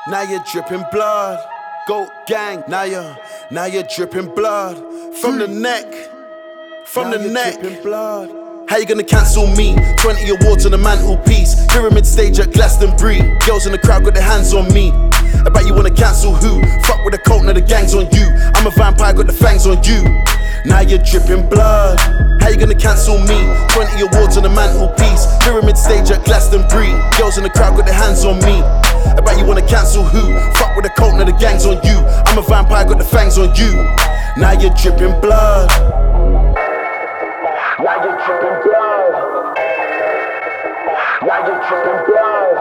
Now you're dripping blood. Goat gang, now you're dripping blood. From the neck, from the neck. Dripping blood. How you gonna cancel me? 20 awards on the mantelpiece. Pyramid stage at Glastonbury. Girls in the crowd got their hands on me. I bet you wanna cancel who? Fuck with the cult, now the gang's on you. I'm a vampire, got the fangs on you. Now you're dripping blood. How you gonna cancel me? 20 awards on the mantelpiece. Pyramid stage at Glastonbury. Girls in the crowd got their hands on me. I bet you wanna cancel who? Fuck with the cult, now the gang's on you. I'm a vampire, got the fangs on you. Now you're dripping blood. Now you're dripping blood. Now you're dripping blood.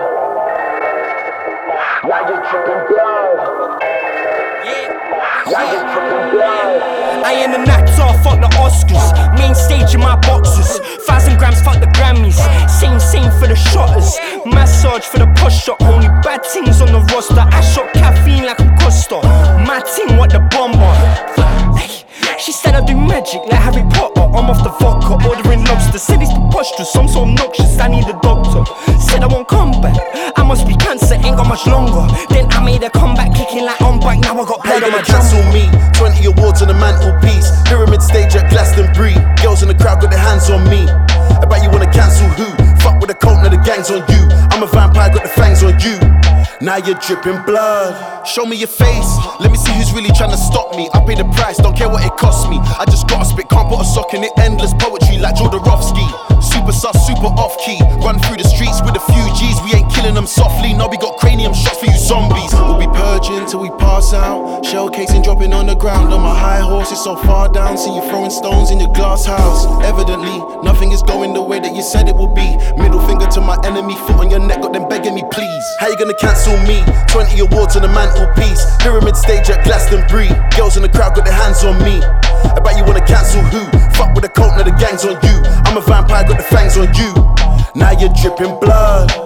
Now you're dripping blood. Now you're dripping blood. I ain't an actor, fuck the Oscars. Main stage in my boxes. 1,000 grams, fuck the Grammys. Same for the shotters. Massage for the posture. Only bad things on the roster. I shot caffeine like I'm Costa. My team, what the bomber. She said I do magic like Harry Potter. I'm off the vodka, ordering lobster. Said it's preposterous, I'm so obnoxious, I need a doctor. Said I won't come back, I must be cancer, ain't got much longer. Then I made a comeback, kicking like on bike. Now I got blood on my cancel me, 20 awards on the mantelpiece. Pyramid stage at Glastonbury. Girls in the crowd got their hands on me. I bet you wanna cancel who? Fuck with the cult, now the gang's on you. I'm a vampire, got the fangs on you. Now you're dripping blood. Show me your face, let me see who's really trying to stop me. I pay the price, don't care what it costs me. I just gotta spit, can't put a sock in it. Endless poetry like Jodorowsky. Super sus, super off key. Run through the streets with a few G's. We ain't killing them softly, no, we got cranium shots for you zombies. We'll be purging till we pass out. Shell casing dropping on the ground. On my high horse, it's so far down. See you throwing stones in your glass house. Evidently, nothing is going the way that you said it would be. Middle finger to my enemy, foot on your neck, got them begging me please. How you gonna cancel me? 20 awards on the mantelpiece. Pyramid stage at Glastonbury. Girls in the crowd got their hands on me. I bet you wanna cancel who? Fuck with the cult, now the gang's on you. I'm a vampire, got the fangs on you. Now you're dripping blood.